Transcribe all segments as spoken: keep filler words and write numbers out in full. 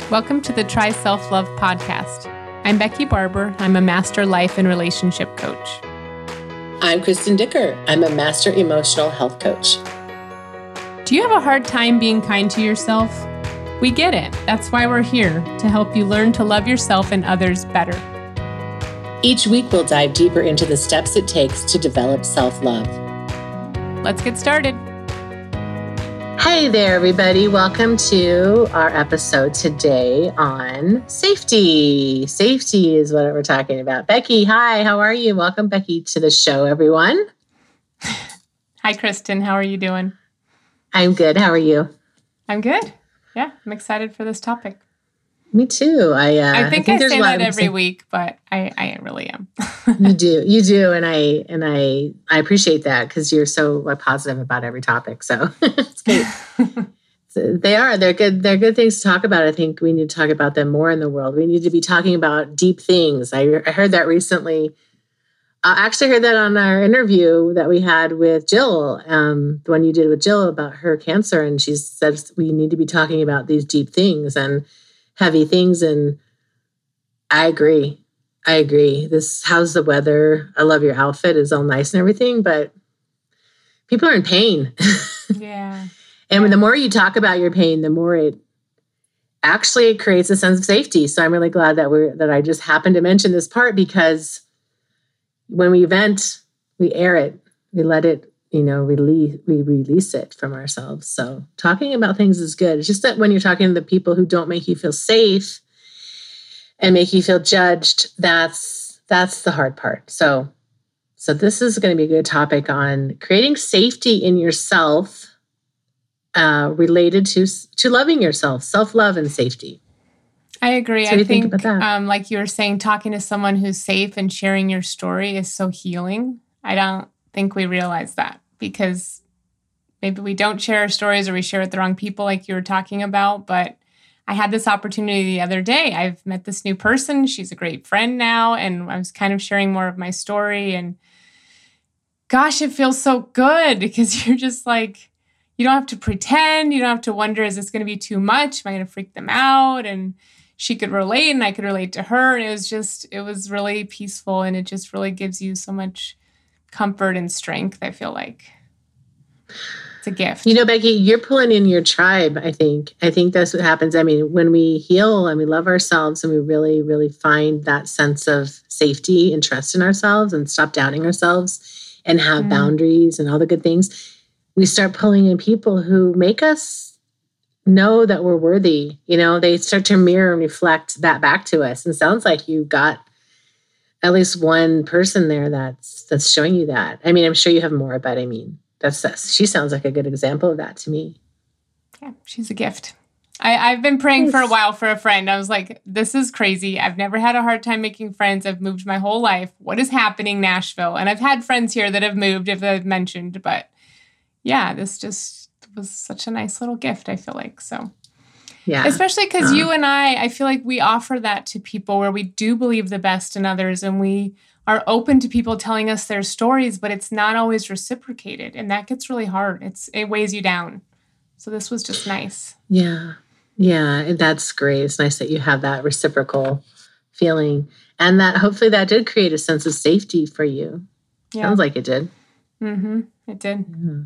Welcome to the Try Self-Love podcast. I'm Becky Barber. I'm a master life and relationship coach. I'm Kristen Dicker. I'm a master emotional health coach. Do you have a hard time being kind to yourself? We get it. That's why we're here, to help you learn to love yourself and others better. Each week, we'll dive deeper into the steps it takes to develop self-love. Let's get started. Hey there, everybody. Welcome to our episode today on safety. Safety is what we're talking about. Becky, hi. How are you? Welcome, Becky, to the show, everyone. Hi, Kristen. How are you doing? I'm good. How are you? I'm good. Yeah, I'm excited for this topic. Me too. I uh, I think I, I think say that every say- weat, but I, I really am. You do, you do, and I and I I appreciate that because you're so like, positive about every topic. So it's great. So they are. They're good. They're good things to talk about. I think we need to talk about them more in the world. We need to be talking about deep things. I, I heard that recently. I actually heard that on our interview that we had with Jill, um, the one you did with Jill about her cancer, and she said we need to be talking about these deep things and heavy things. And I agree. I agree. This, how's the weather? I love your outfit. It's all nice and everything, but people are in pain. Yeah. And yeah. the more you talk about your pain, the more it actually creates a sense of safety. So I'm really glad that we're, that I just happened to mention this part, because when we vent, we air it, we let it, you know, release, we release it from ourselves. So talking about things is good. It's just that when you're talking to the people who don't make you feel safe and make you feel judged, that's, that's the hard part. So, so this is going to be a good topic on creating safety in yourself, uh, related to, to loving yourself, self-love and safety. I agree. So I you think, think about that? Um, like you were saying, talking to someone who's safe and sharing your story is so healing. I don't think we realize that, because maybe we don't share our stories or we share with the wrong people, like you were talking about. But I had this opportunity the other day. I've met this new person. She's a great friend now. And I was kind of sharing more of my story. And gosh, it feels so good, because you're just like, you don't have to pretend. You don't have to wonder, is this going to be too much? Am I going to freak them out? And she could relate and I could relate to her. And it was just, it was really peaceful. And it just really gives you so much comfort and strength, I feel like. It's a gift. You know, Becky, you're pulling in your tribe, I think. I think that's what happens. I mean, when we heal and we love ourselves and we really, really find that sense of safety and trust in ourselves and stop doubting ourselves and have mm. boundaries and all the good things, we start pulling in people who make us know that we're worthy. You know, they start to mirror and reflect that back to us. And it sounds like you got at least one person there that's that's showing you that. I mean, I'm sure you have more, but I mean, that's, that's she sounds like a good example of that to me. Yeah, she's a gift. I, I've been praying yes. for a while for a friend. I was like, this is crazy. I've never had a hard time making friends. I've moved my whole life. What is happening, Nashville? And I've had friends here that have moved, if I've mentioned, but yeah, this just was such a nice little gift, I feel like. So yeah, especially because uh, you and I, I feel like we offer that to people where we do believe the best in others and we are open to people telling us their stories, but it's not always reciprocated. And that gets really hard. It's, it weighs you down. So this was just nice. Yeah. Yeah. That's great. It's nice that you have that reciprocal feeling, and that hopefully that did create a sense of safety for you. Yeah. Sounds like it did. Mm-hmm. It did. Yeah.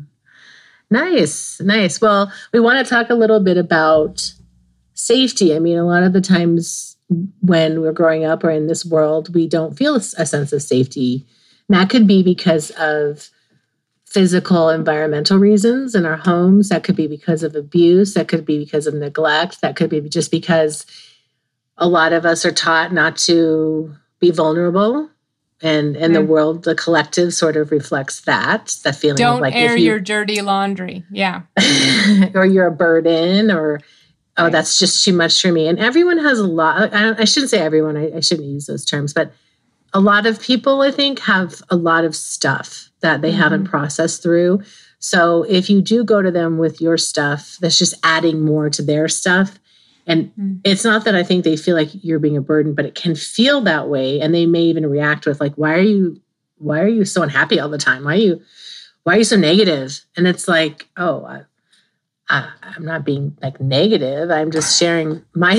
Nice. Nice. Well, we want to talk a little bit about safety. I mean, a lot of the times when we're growing up or in this world, we don't feel a sense of safety. And that could be because of physical, environmental reasons in our homes. That could be because of abuse. That could be because of neglect. That could be just because a lot of us are taught not to be vulnerable. And and mm. the world, the collective sort of reflects that, that feeling Don't of like air if you, your dirty laundry. Yeah. or you're a burden, or, oh, right. that's just too much for me. And everyone has a lot. I, I shouldn't say everyone. I, I shouldn't use those terms. But a lot of people, I think, have a lot of stuff that they mm-hmm. haven't processed through. So if you do go to them with your stuff, that's just adding more to their stuff. And mm-hmm. it's not that I think they feel like you're being a burden, but it can feel that way. And they may even react with like, why are you, why are you so unhappy all the time? Why are you, why are you so negative? And it's like, oh, I, I, I'm not being like negative. I'm just sharing my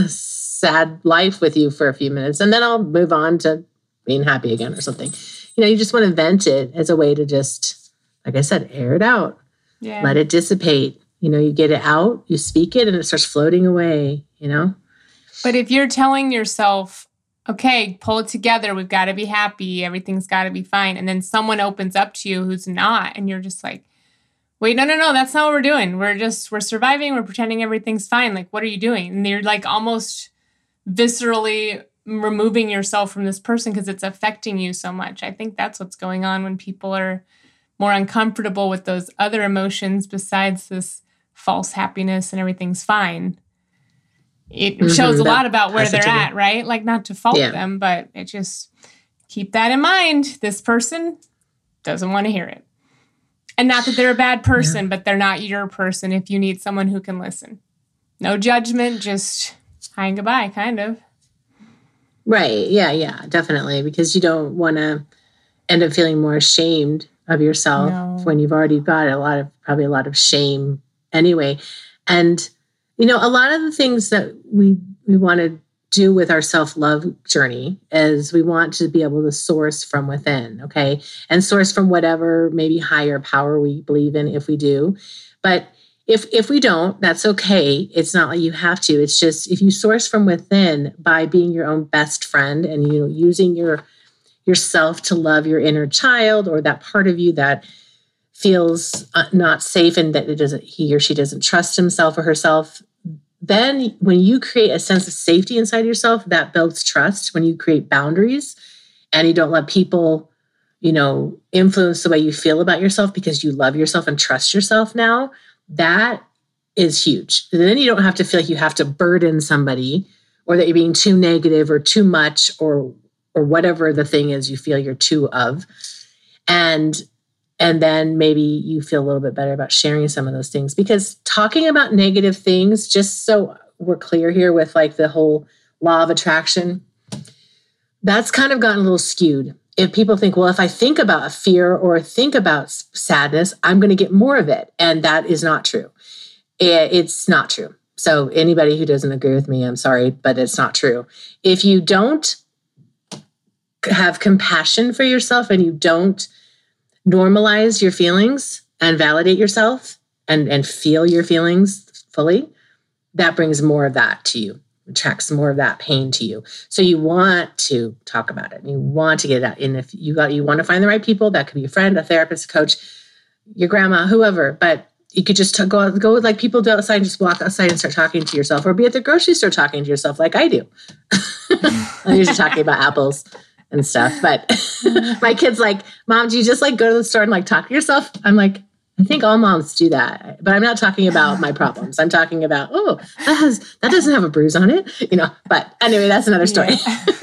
sad life with you for a few minutes, and then I'll move on to being happy again or something. You know, you just want to vent it as a way to just, like I said, air it out, yeah. let it dissipate. You know, you get it out, you speak it, and it starts floating away, you know? But if you're telling yourself, okay, pull it together, we've got to be happy, everything's got to be fine, and then someone opens up to you who's not, and you're just like, wait, no, no, no, that's not what we're doing. We're just, we're surviving. We're pretending everything's fine. Like, what are you doing? And you're like almost viscerally removing yourself from this person because it's affecting you so much. I think that's what's going on when people are more uncomfortable with those other emotions besides this false happiness and everything's fine. It mm-hmm, shows a lot about where they're at, right? Like, not to fault yeah. them, but it just, keep that in mind. This person doesn't want to hear it. And not that they're a bad person, yeah. but they're not your person if you need someone who can listen. No judgment, just hi and goodbye, kind of. Right. Yeah, yeah, definitely. Because you don't want to end up feeling more ashamed of yourself no. when you've already got a lot of, probably a lot of shame anyway. And, you know, a lot of the things that we, we want to do with our self-love journey is we want to be able to source from within, okay? And source from whatever maybe higher power we believe in if we do. But if if we don't, that's okay. It's not like you have to. It's just if you source from within by being your own best friend and, you know, using your yourself to love your inner child or that part of you that feels uh, not safe and that it doesn't, he or she doesn't trust himself or herself, then when you create a sense of safety inside yourself, that builds trust. When you create boundaries and you don't let people, you know, influence the way you feel about yourself because you love yourself and trust yourself now, that is huge. And then you don't have to feel like you have to burden somebody or that you're being too negative or too much or or whatever the thing is you feel you're too of. And And then maybe you feel a little bit better about sharing some of those things, because talking about negative things, just so we're clear here with like the whole law of attraction, that's kind of gotten a little skewed. If people think, well, if I think about fear or think about sadness, I'm going to get more of it. And that is not true. It's not true. So anybody who doesn't agree with me, I'm sorry, but it's not true. If you don't have compassion for yourself and you don't normalize your feelings and validate yourself and, and feel your feelings fully, that brings more of that to you, attracts more of that pain to you. So you want to talk about it and you want to get it out. And if you got, you want to find the right people, that could be a friend, a therapist, a coach, your grandma, whoever, but you could just t- go, go with like people do outside, just walk outside and start talking to yourself, or be at the grocery store talking to yourself like I do. I'm usually talking about apples and stuff. But my kid's like, Mom, do you just like go to the store and like talk to yourself? I'm like, I think all moms do that. But I'm not talking about my problems. I'm talking about, oh, that has that doesn't have a bruise on it. You know, but anyway, that's another story.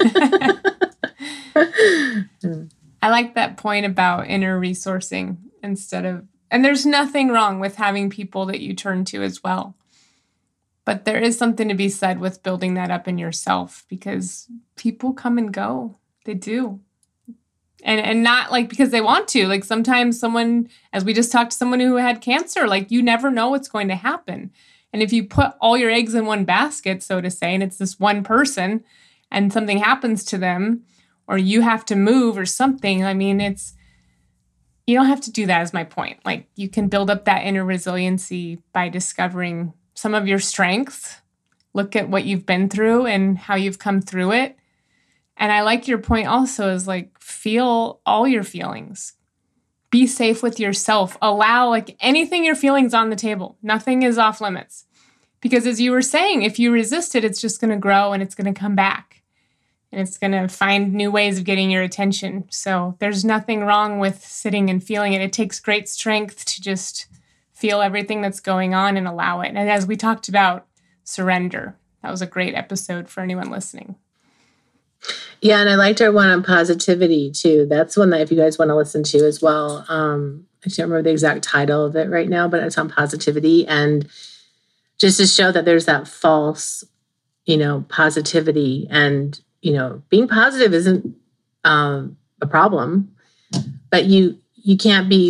Yeah. I like that point about inner resourcing instead of, and there's nothing wrong with having people that you turn to as well. But there is something to be said with building that up in yourself, because people come and go. They do. And and not like because they want to. Like sometimes someone, as we just talked to someone who had cancer, like you never know what's going to happen. And if you put all your eggs in one basket, so to say, and it's this one person and something happens to them or you have to move or something, I mean, it's, you don't have to do that is my point. Like you can build up that inner resiliency by discovering some of your strengths, look at what you've been through and how you've come through it. And I like your point also is like, feel all your feelings. Be safe with yourself. Allow like anything your feelings on the table. Nothing is off limits. Because as you were saying, if you resist it, it's just going to grow and it's going to come back. And it's going to find new ways of getting your attention. So there's nothing wrong with sitting and feeling it. It takes great strength to just feel everything that's going on and allow it. And as we talked about, surrender. That was a great episode for anyone listening. Yeah, and I liked our one on positivity too. That's one that if you guys want to listen to as well. Um, I can't remember the exact title of it right now, but it's on positivity. And just to show that there's that false, you know, positivity and, you know, being positive isn't um, a problem, but you you can't be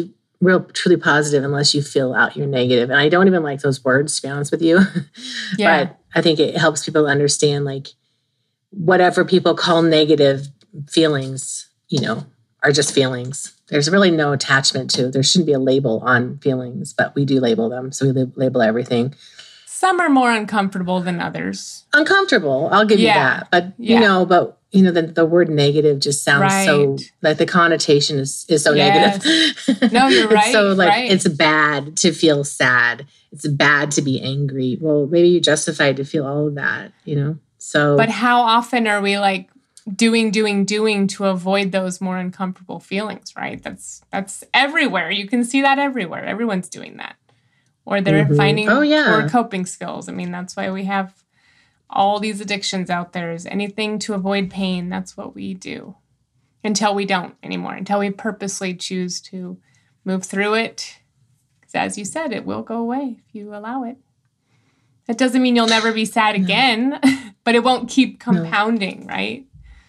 real truly positive unless you feel out your negative. And I don't even like those words, to be honest with you. Yeah. But I think it helps people understand, like, whatever people call negative feelings, you know, are just feelings. There's really no attachment to, there shouldn't be a label on feelings, but we do label them. So we lab- label everything. Some are more uncomfortable than others. Uncomfortable, I'll give Yeah. you that. But, Yeah. you know, but, you know, the, the word negative just sounds Right. so, like the connotation is, is so Yes. negative. No, you're right. It's so like, right. it's bad to feel sad. It's bad to be angry. Well, maybe you're justified to feel all of that, you know? So, But how often are we like doing, doing, doing to avoid those more uncomfortable feelings, right? That's that's everywhere. You can see that everywhere. Everyone's doing that. Or they're Mhm. finding Oh, yeah. poor coping skills. I mean, that's why we have all these addictions out there, is anything to avoid pain. That's what we do until we don't anymore, until we purposely choose to move through it. Because as you said, it will go away if you allow it. That doesn't mean you'll never be sad again, but it won't keep compounding, right?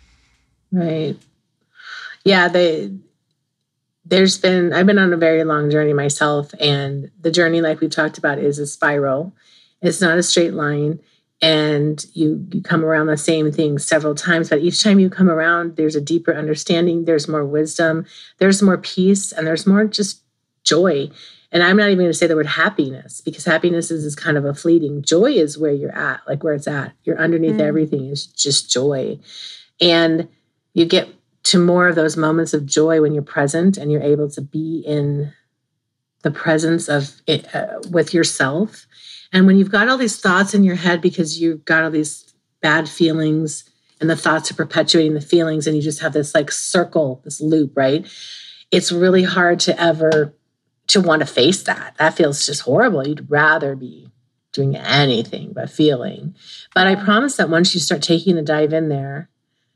Right. Yeah, they, there's been, I've been on a very long journey myself, and the journey, like we talked about, is a spiral. It's not a straight line, and you, you come around the same thing several times, but each time you come around, there's a deeper understanding, there's more wisdom, there's more peace, and there's more just joy. And I'm not even going to say the word happiness, because happiness is, is kind of a fleeting. Joy is where you're at, like where it's at. You're underneath mm. everything is just joy. And you get to more of those moments of joy when you're present and you're able to be in the presence of it, uh, with yourself. And when you've got all these thoughts in your head because you've got all these bad feelings and the thoughts are perpetuating the feelings, and you just have this like circle, this loop, right? It's really hard to ever to want to face that. That feels just horrible. You'd rather be doing anything but feeling. But I promise that once you start taking the dive in there,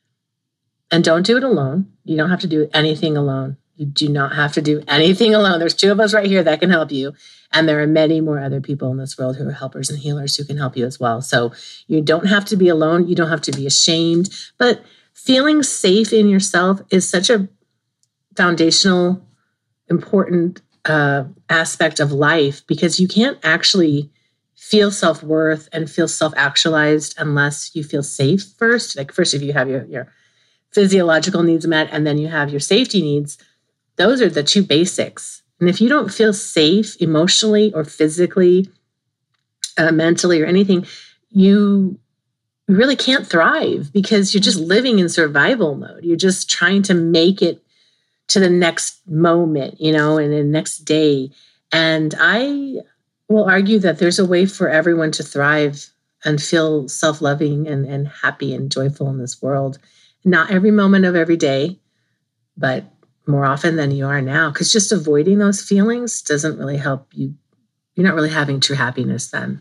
and don't do it alone. You don't have to do anything alone. You do not have to do anything alone. There's two of us right here that can help you. And there are many more other people in this world who are helpers and healers who can help you as well. So you don't have to be alone. You don't have to be ashamed. But feeling safe in yourself is such a foundational, important uh, aspect of life, because you can't actually feel self-worth and feel self-actualized unless you feel safe first. Like first, if you have your, your physiological needs met, and then you have your safety needs, those are the two basics. And if you don't feel safe emotionally or physically, uh, mentally or anything, you really can't thrive, because you're just living in survival mode. You're just trying to make it to the next moment, you know, and the next day. And I will argue that there's a way for everyone to thrive and feel self-loving and, and happy and joyful in this world. Not every moment of every day, but more often than you are now. Because just avoiding those feelings doesn't really help you. You're not really having true happiness then.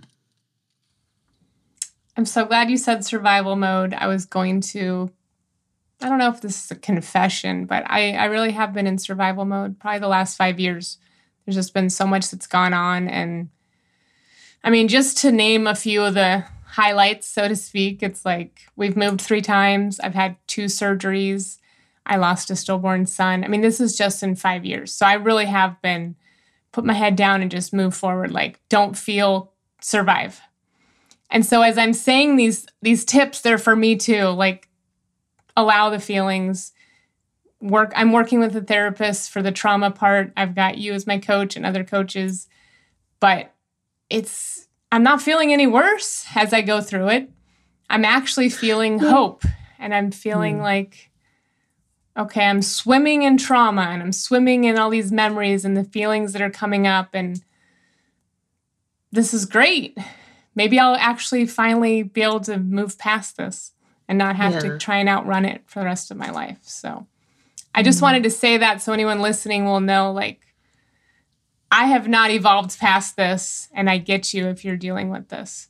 I'm so glad you said survival mode. I was going to, I don't know if this is a confession, but I, I really have been in survival mode probably the last five years. There's just been so much that's gone on. And I mean, just to name a few of the highlights, so to speak, it's like we've moved three times. I've had two surgeries. I lost a stillborn son. I mean, this is just in five years. So I really have been put my head down and just move forward. Like, don't feel, survive. And so as I'm saying these, these tips, they're for me too. Like, allow the feelings. Work. I'm working with a therapist for the trauma part. I've got you as my coach and other coaches, but it's, I'm not feeling any worse as I go through it. I'm actually feeling hope, and I'm feeling mm. like, okay, I'm swimming in trauma, and I'm swimming in all these memories and the feelings that are coming up. And this is great. Maybe I'll actually finally be able to move past this and not have yeah. to try and outrun it for the rest of my life. So I just mm. wanted to say that so anyone listening will know, like, I have not evolved past this, and I get you if you're dealing with this.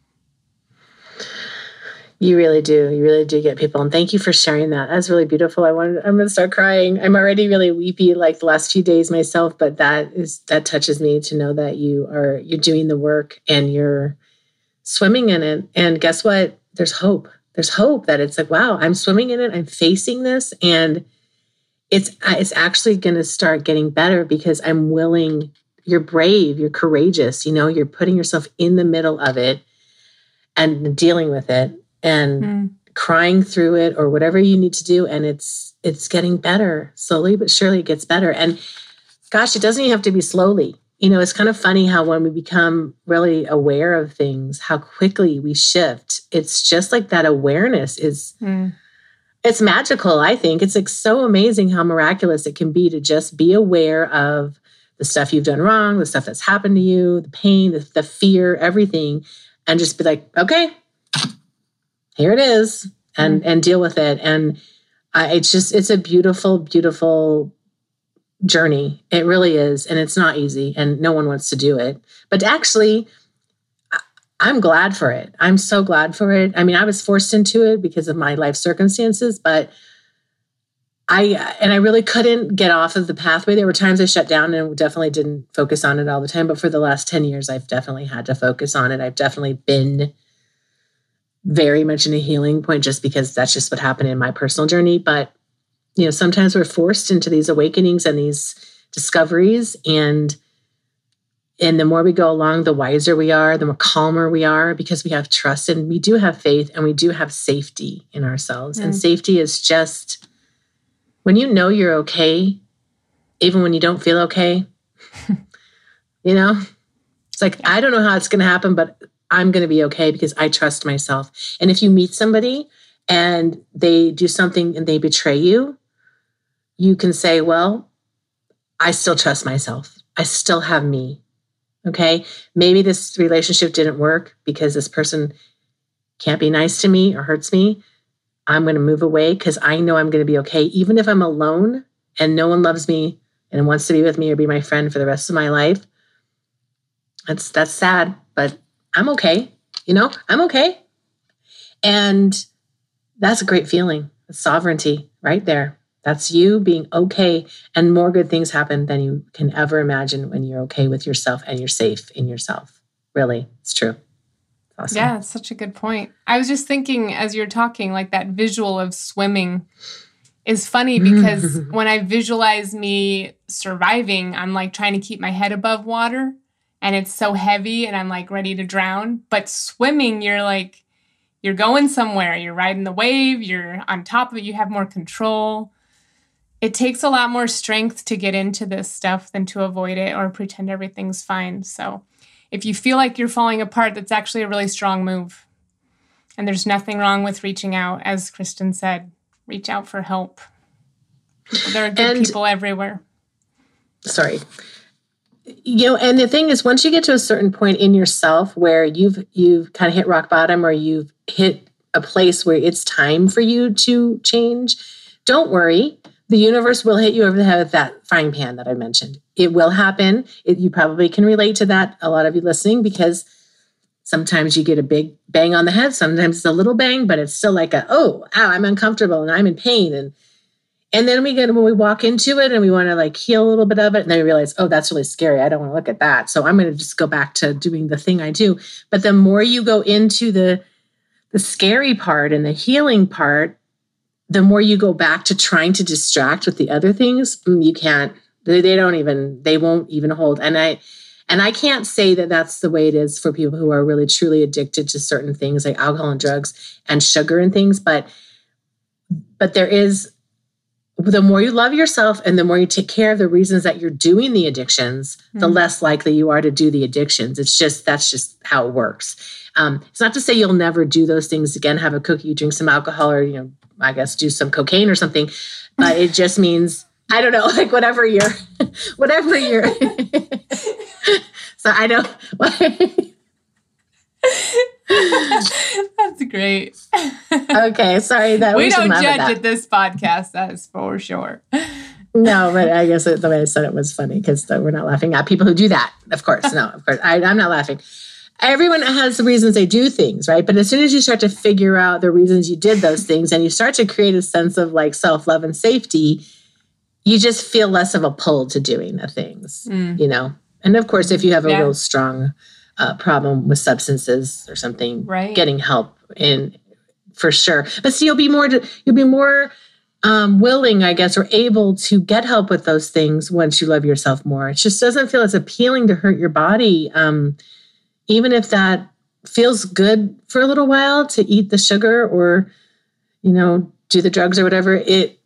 You really do. You really do get people. And thank you for sharing that. That's really beautiful. I wanted, I'm going to start crying. I'm already really weepy like the last few days myself, but that is, that touches me to know that you are, you're doing the work and you're swimming in it. And guess what? There's hope. There's hope that it's like, wow, I'm swimming in it. I'm facing this. And it's it's actually going to start getting better because I'm willing. You're brave, you're courageous, you know, you're putting yourself in the middle of it and dealing with it and mm. crying through it or whatever you need to do. And it's, it's getting better slowly, but surely it gets better. And gosh, it doesn't even have to be slowly. You know, it's kind of funny how when we become really aware of things, how quickly we shift. It's just like that awareness is, mm. it's magical. I think it's like so amazing how miraculous it can be to just be aware of the stuff you've done wrong, the stuff that's happened to you, the pain, the, the fear, everything, and just be like, okay, here it is, and mm-hmm. and deal with it. And uh, it's just, it's a beautiful, beautiful journey. It really is. And it's not easy, and no one wants to do it. But actually, I'm glad for it. I'm so glad for it. I mean, I was forced into it because of my life circumstances, but I, and I really couldn't get off of the pathway. There were times I shut down and definitely didn't focus on it all the time. But for the last ten years, I've definitely had to focus on it. I've definitely been very much in a healing point just because that's just what happened in my personal journey. But, you know, sometimes we're forced into these awakenings and these discoveries. And, and the more we go along, the wiser we are, the more calmer we are because we have trust and we do have faith and we do have safety in ourselves. Mm. And safety is just... when you know you're okay, even when you don't feel okay, you know, it's like, I don't know how it's going to happen, but I'm going to be okay because I trust myself. And if you meet somebody and they do something and they betray you, you can say, well, I still trust myself. I still have me. Okay. Maybe this relationship didn't work because this person can't be nice to me or hurts me. I'm going to move away because I know I'm going to be okay. Even if I'm alone and no one loves me and wants to be with me or be my friend for the rest of my life, that's, that's sad, but I'm okay. You know, I'm okay. And that's a great feeling. It's sovereignty right there. That's you being okay. And more good things happen than you can ever imagine when you're okay with yourself and you're safe in yourself. Really, it's true. Awesome. Yeah, it's such a good point. I was just thinking as you're talking, like that visual of swimming is funny because when I visualize me surviving, I'm like trying to keep my head above water and it's so heavy and I'm like ready to drown. But swimming, you're like, you're going somewhere, you're riding the wave, you're on top of it, you have more control. It takes a lot more strength to get into this stuff than to avoid it or pretend everything's fine. So if you feel like you're falling apart, that's actually a really strong move. And there's nothing wrong with reaching out. As Kristen said, reach out for help. There are good and, people everywhere. Sorry. You know, and the thing is, once you get to a certain point in yourself where you've you've kind of hit rock bottom or you've hit a place where it's time for you to change, don't worry. The universe will hit you over the head with that frying pan that I mentioned. It will happen. It, you probably can relate to that, a lot of you listening, because sometimes you get a big bang on the head. Sometimes it's a little bang, but it's still like a, oh, ow, I'm uncomfortable and I'm in pain. And and then we get when we walk into it and we want to like heal a little bit of it. And then we realize, oh, that's really scary. I don't want to look at that. So I'm going to just go back to doing the thing I do. But the more you go into the the scary part and the healing part, the more you go back to trying to distract with the other things, you can't, they, they don't even, they won't even hold. And I, and I can't say that that's the way it is for people who are really truly addicted to certain things like alcohol and drugs and sugar and things. But, but there is, the more you love yourself and the more you take care of the reasons that you're doing the addictions, mm-hmm. the less likely you are to do the addictions. It's just, that's just how it works. Um, it's not to say you'll never do those things again, have a cookie, drink some alcohol, or, you know, I guess do some cocaine or something, but it just means, I don't know, like whatever you're, whatever you're, so I don't. That's great. Okay, sorry. That we, we don't judge at this podcast, that's for sure. No, but I guess the way I said it was funny because we're not laughing at people who do that. Of course, no, of course. I, I'm not laughing. Everyone has the reasons they do things, right? But as soon as you start to figure out the reasons you did those things and you start to create a sense of like self-love and safety, you just feel less of a pull to doing the things, mm. you know? And of course, if you have a yeah. real strong uh, problem with substances or something, right. getting help in for sure. But see, you'll be more, you'll be more um, willing, I guess, or able to get help with those things once you love yourself more. It just doesn't feel as appealing to hurt your body. Um, even if that feels good for a little while to eat the sugar or, you know, do the drugs or whatever, it,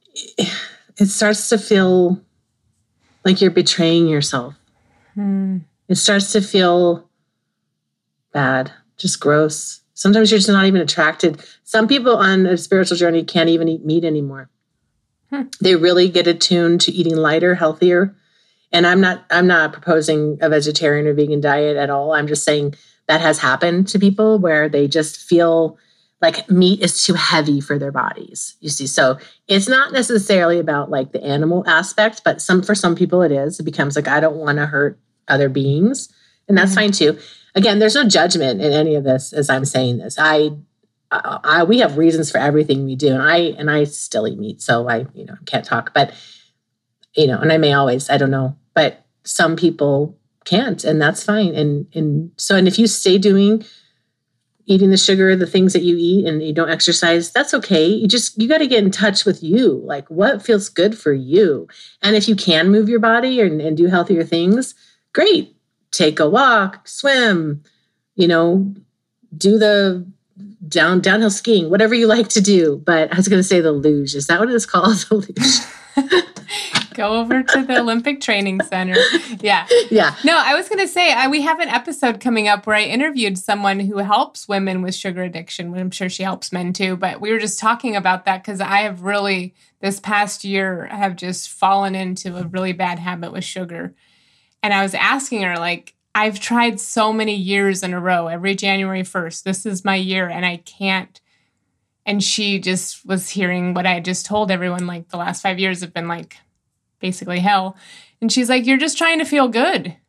it starts to feel like you're betraying yourself. Hmm. It starts to feel bad, just gross. Sometimes you're just not even attracted. Some people on a spiritual journey can't even eat meat anymore. Hmm. They really get attuned to eating lighter, healthier. And I'm not, I'm not proposing a vegetarian or vegan diet at all. I'm just saying that has happened to people where they just feel like meat is too heavy for their bodies. You see, so it's not necessarily about like the animal aspect, but some, for some people it is. It becomes like, I don't want to hurt other beings. And that's mm-hmm. fine too. Again, there's no judgment in any of this as I'm saying this. I, I, I, we have reasons for everything we do. And I, and I still eat meat. So I, you know, can't talk, but you know, and I may always, I don't know, but some people can't, and that's fine. And, and so, and if you stay doing, eating the sugar, the things that you eat, and you don't exercise, that's okay. You just, you got to get in touch with you. Like what feels good for you. And if you can move your body and, and do healthier things, great. Take a walk, swim, you know, do the down downhill skiing, whatever you like to do. But I was going to say the luge. Is that what it's called? The luge. Go over to the Olympic Training Center. Yeah. Yeah. No, I was going to say, I, we have an episode coming up where I interviewed someone who helps women with sugar addiction. I'm sure she helps men too, but we were just talking about that because I have really, this past year, have just fallen into a really bad habit with sugar. And I was asking her, like, I've tried so many years in a row, every January first, this is my year, and I can't. And she just was hearing what I had just told everyone, like, the last five years have been, like, basically hell. And she's like, you're just trying to feel good. And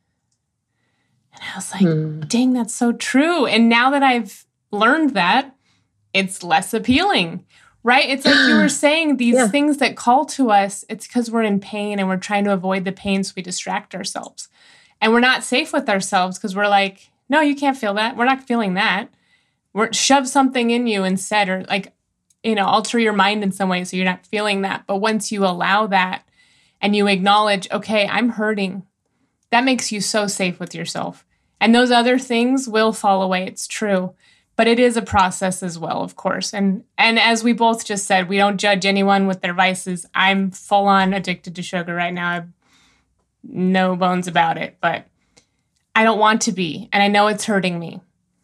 I was like, mm. dang, that's so true. And now that I've learned that, it's less appealing, right? It's like you were saying, these yeah. things that call to us, it's because we're in pain and we're trying to avoid the pain, so we distract ourselves. And we're not safe with ourselves because we're like, no, you can't feel that. We're not feeling that. We're shove something in you instead, or like, you know, alter your mind in some way so you're not feeling that. But once you allow that and you acknowledge, okay, I'm hurting, that makes you so safe with yourself. And those other things will fall away. It's true. But it is a process as well, of course. And and as we both just said, we don't judge anyone with their vices. I'm full on addicted to sugar right now. I've no bones about it, but I don't want to be. And I know it's hurting me.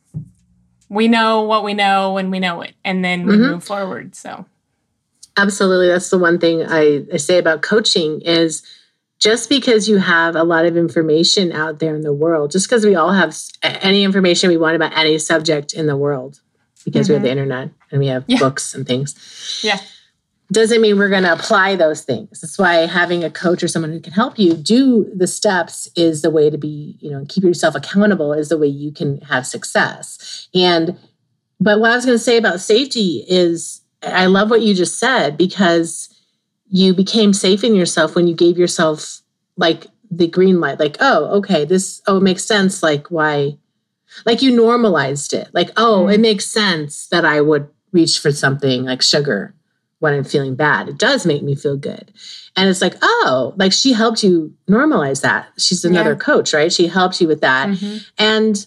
We know what we know when we know it, and then we mm-hmm. move forward. So absolutely. That's the one thing I, I say about coaching is just because you have a lot of information out there in the world, just because we all have any information we want about any subject in the world, because mm-hmm. we have the internet and we have yeah. books and things. Yeah. Doesn't mean we're going to apply those things. That's why having a coach or someone who can help you do the steps is the way to be, you know, keep yourself accountable is the way you can have success. And, but what I was going to say about safety is I love what you just said, because you became safe in yourself when you gave yourself like the green light, like, oh, okay, this, oh, it makes sense. Like why, like you normalized it. Like, oh, mm. it makes sense that I would reach for something like sugar when I'm feeling bad. It does make me feel good. And it's like, oh, like she helped you normalize that. She's another yeah. coach, right? She helped you with that. Mm-hmm. And,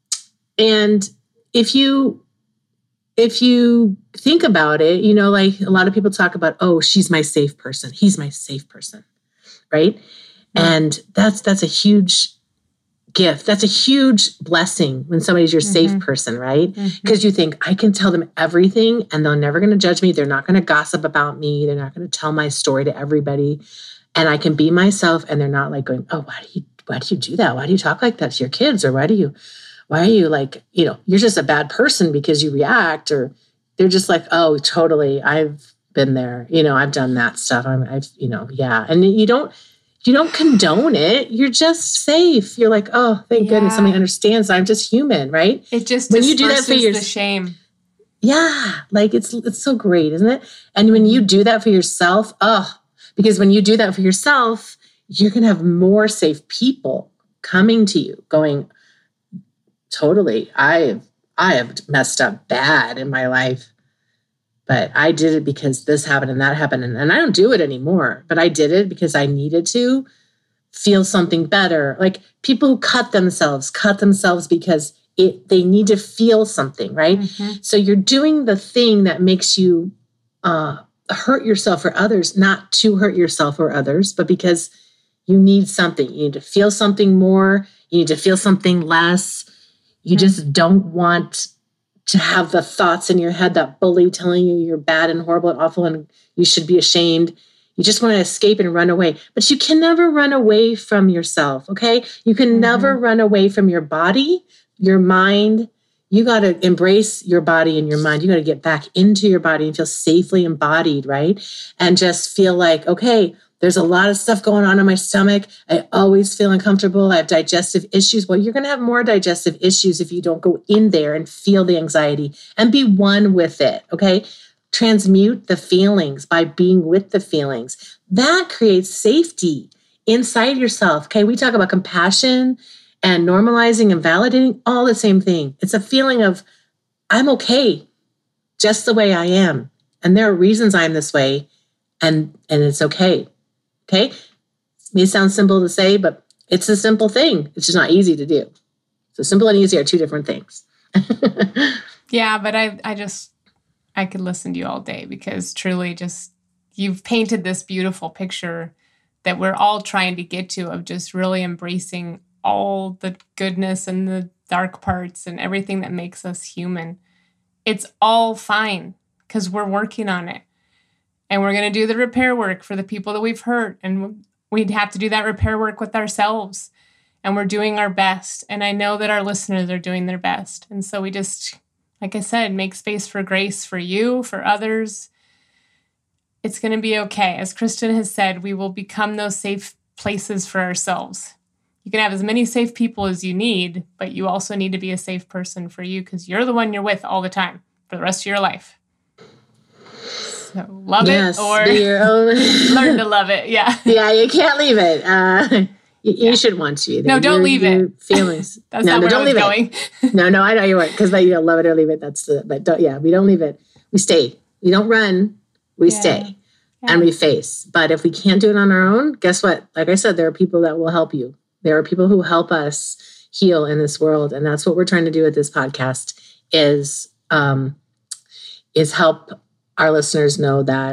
and if you, if you think about it, you know, like a lot of people talk about, oh, she's my safe person. He's my safe person. Right. Mm-hmm. And that's, that's a huge gift. That's a huge blessing when somebody's your mm-hmm. safe person, right? Because mm-hmm. you think, I can tell them everything and they're never going to judge me. They're not going to gossip about me. They're not going to tell my story to everybody. And I can be myself, and they're not like going, oh, why do you, why do you do that? Why do you talk like that to your kids? Or why do you, why are you like, you know, you're just a bad person because you react, or they're just like, oh, totally. I've been there. You know, I've done that stuff. I'm, I've, you know, yeah. And you don't, you don't condone it. You're just safe. You're like, oh, thank yeah. goodness somebody understands that I'm just human, right? It just when you do that for your the shame. Yeah, like it's it's so great, isn't it? And when you do that for yourself, oh, because when you do that for yourself, you're gonna have more safe people coming to you, going, totally, I I have messed up bad in my life, but I did it because this happened and that happened. And, and I don't do it anymore, but I did it because I needed to feel something better. Like people who cut themselves, cut themselves because it, they need to feel something, right? Mm-hmm. So you're doing the thing that makes you uh, hurt yourself or others, not to hurt yourself or others, but because you need something. You need to feel something more. You need to feel something less. You mm-hmm. just don't want to have the thoughts in your head, that bully telling you you're bad and horrible and awful and you should be ashamed. You just want to escape and run away. But you can never run away from yourself, okay? You can mm-hmm. never run away from your body, your mind. You got to embrace your body and your mind. You got to get back into your body and feel safely embodied, right? And just feel like, okay, there's a lot of stuff going on in my stomach. I always feel uncomfortable. I have digestive issues. Well, you're going to have more digestive issues if you don't go in there and feel the anxiety and be one with it, okay? Transmute the feelings by being with the feelings. That creates safety inside yourself, okay? We talk about compassion and normalizing and validating, all the same thing. It's a feeling of, I'm okay just the way I am. And there are reasons I'm this way, and, and it's okay. Okay? It may sound simple to say, but it's a simple thing. It's just not easy to do. So simple and easy are two different things. Yeah, but I, I just, I could listen to you all day because truly just, you've painted this beautiful picture that we're all trying to get to of just really embracing all the goodness and the dark parts and everything that makes us human. It's all fine because we're working on it. And we're going to do the repair work for the people that we've hurt. And we'd have to do that repair work with ourselves. And we're doing our best. And I know that our listeners are doing their best. And so we just, like I said, make space for grace for you, for others. It's going to be okay. As Kristen has said, we will become those safe places for ourselves. You can have as many safe people as you need, but you also need to be a safe person for you because you're the one you're with all the time for the rest of your life. So love yes, it or your own. Learn to love it. Yeah. Yeah, you can't leave it. Uh, you, yeah. you should want to either. No, don't your, leave your it. Feelings. That's no, not no, where don't I was leave going. It. No, no, I know you weren't because you don't love it or leave it. That's the, but don't, yeah, we don't leave it. We stay. We don't run. We yeah. stay yeah. and we face. But if we can't do it on our own, guess what? Like I said, there are people that will help you. There are people who help us heal in this world. And that's what we're trying to do with this podcast is, um, is help our listeners know that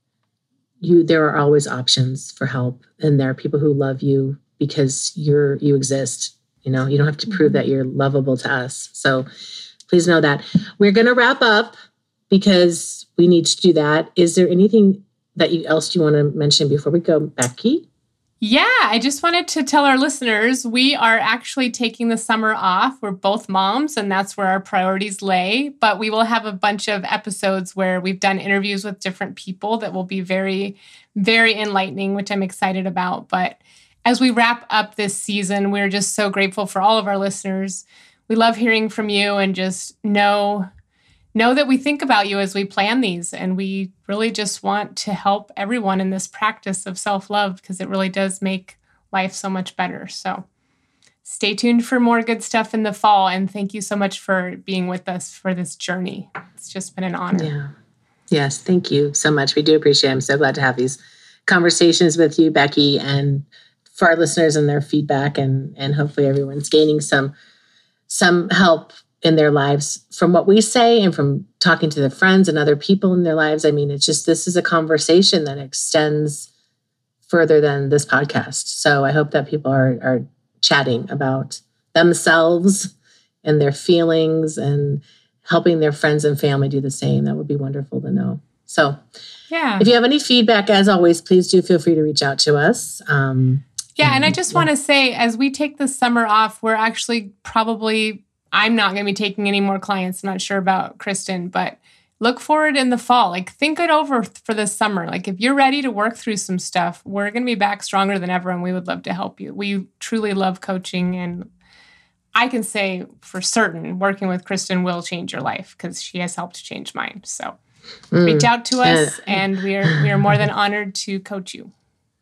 you, there are always options for help. And there are people who love you because you're, you exist. You know, you don't have to prove that you're lovable to us. So please know that. We're going to wrap up because we need to do that. Is there anything that you else you want to mention before we go, Becky? Yeah, I just wanted to tell our listeners we are actually taking the summer off. We're both moms, and that's where our priorities lay. But we will have a bunch of episodes where we've done interviews with different people that will be very, very enlightening, which I'm excited about. But as we wrap up this season, we're just so grateful for all of our listeners. We love hearing from you and just know Know that we think about you as we plan these, and we really just want to help everyone in this practice of self-love because it really does make life so much better. So stay tuned for more good stuff in the fall, and thank you so much for being with us for this journey. It's just been an honor. Yeah. Yes, thank you so much. We do appreciate it. I'm so glad to have these conversations with you, Becky, and for our listeners and their feedback, and, and hopefully everyone's gaining some, some help in their lives from what we say and from talking to their friends and other people in their lives. I mean, it's just, this is a conversation that extends further than this podcast. So I hope that people are, are chatting about themselves and their feelings and helping their friends and family do the same. That would be wonderful to know. So yeah, if you have any feedback, as always, please do feel free to reach out to us. Um, yeah. And, and I just yeah. want to say, as we take the summer off, we're actually probably I'm not going to be taking any more clients. I'm not sure about Kristen, but look forward in the fall. Like, think it over for the summer. Like, if you're ready to work through some stuff, we're going to be back stronger than ever, and we would love to help you. We truly love coaching, and I can say for certain working with Kristen will change your life because she has helped change mine. So mm. reach out to us, uh, and we are we are more than honored to coach you.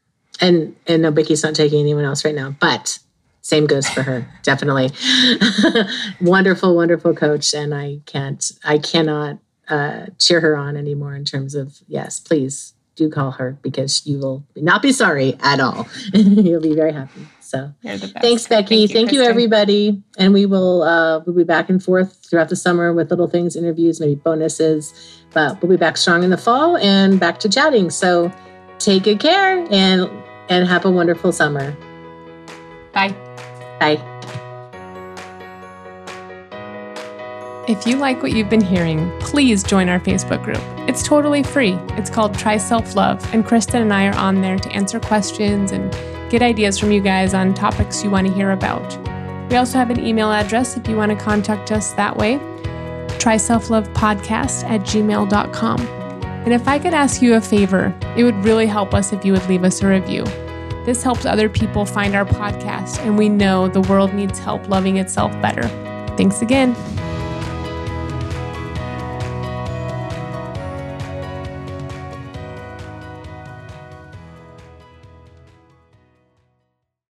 And and no, Becky's not taking anyone else right now, but same goes for her. Definitely. Wonderful, wonderful coach. And I can't, I cannot uh, cheer her on anymore in terms of, yes, please do call her because you will not be sorry at all. You'll be very happy. So thanks, Becky. Thank you, Thank you everybody. And we will uh, we'll be back and forth throughout the summer with little things, interviews, maybe bonuses. But we'll be back strong in the fall and back to chatting. So take good care and and have a wonderful summer. Bye. Bye. If you like what you've been hearing, please join our Facebook group. It's totally free. It's called Try Self-Love, and Kristen and I are on there to answer questions and get ideas from you guys on topics you want to hear about. We also have an email address if you want to contact us that way, try self love podcast at gmail dot com. And if I could ask you a favor, it would really help us if you would leave us a review. This helps other people find our podcast, and we know the world needs help loving itself better. Thanks again.